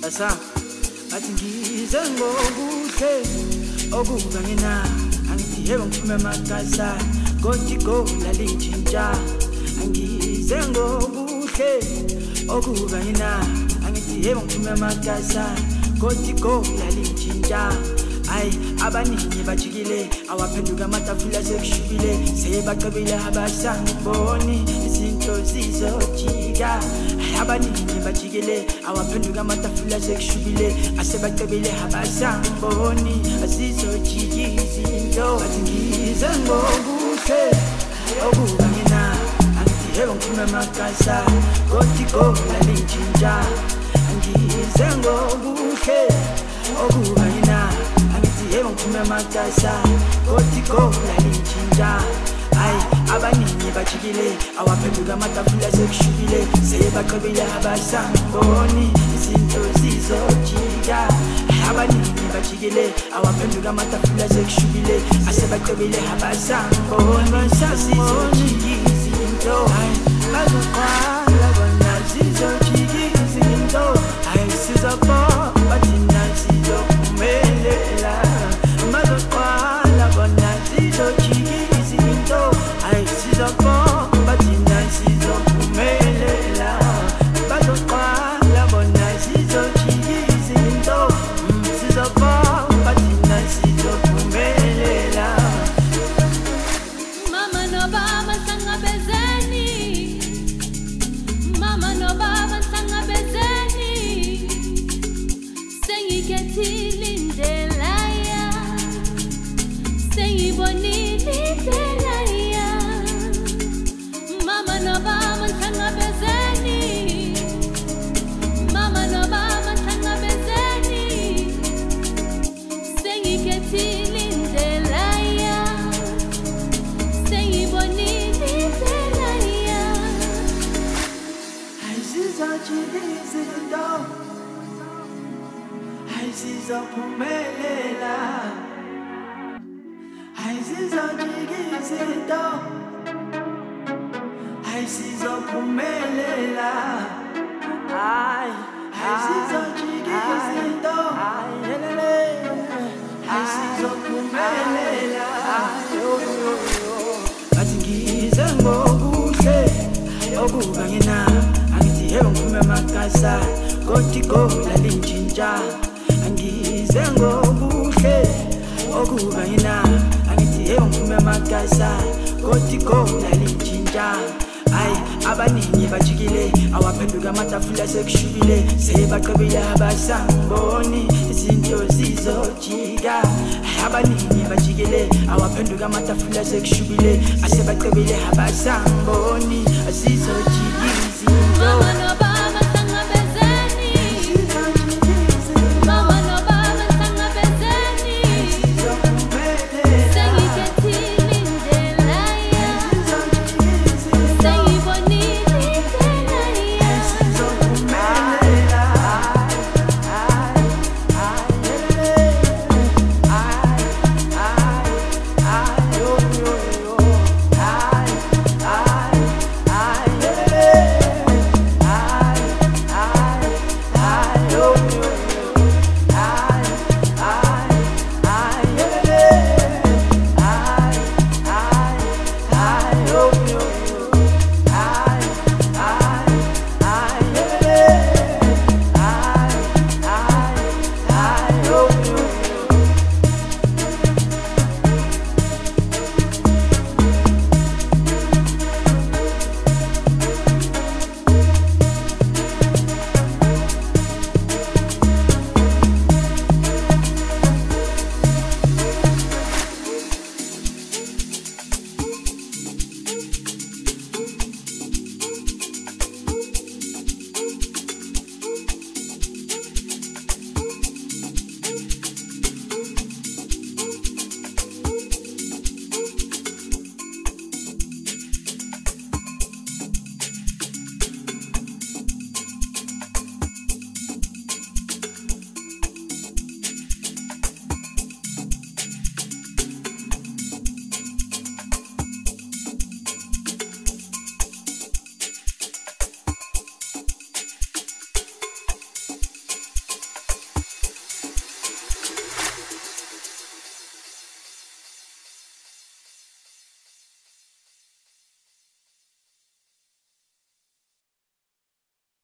basa bathi ngize ngokuhle okuba ngina angithi yebo ngiphume emakasa kodwa igola lintshintsha angize ngokuhle okuba ngina angithi yebo ngiphume emakasa kodwa igola lintshintsha ay abaningi bajikile awaphenduka amatafula sekushubile sebaqebile abasangiboni izinto zizojika abaningi bajikile awaphenduka amatafula sekushubile asebaqebile abasangiboni azizojika izinto bathi ngize ngokuhle okuba ngina angithi yebo ngiphume emakasa kodwa igola lintshintsha angize ngokuhle okuba ngina yebo ngiphume emakasa kodwa igola lintshintsha ay abaningi bajikile awaphenduka amatafula sekushubile sebaqebile abasangiboni izinto zizojika abaningi bajikile awaphenduka amatafula sekushubile asebaqebile abasangiboni bazizojika izinto ay bazoqala bona zizojika izinto ay sizapha bathi nazizophumelela mazoqala bona zizojika izinto ay sizapha bathi nazizophumelela bazoqala bona zizojika izinto sizapha bathi nazizophumelela mama no baba sangabezeni mama no baba sangabezeni sengikethile indlela ya sengibonile indlela ya mama no baba sangabezeni mama no baba sangabezeni sengikethile indlela ya sengibonile indlela ya azizojika izinto sizophumelela sizojika izinto sizophumelela sizojika izinto sizophumelela bathi ngize ngokuhle okuba ngina angithi yebo ngiphume emakasa kodwa igola lintshintsha angize ngokuhle okuba ngina angithi yebo ngiphume emakasa kodwa igola lintshintsha ay abaningi bajikile awaphenduka amatafula sekushubile sebaqebile abasangiboni izinto zizojika abaningi bajikile awaphenduka amatafula sekushubile asebaqebile abasangiboni azizojika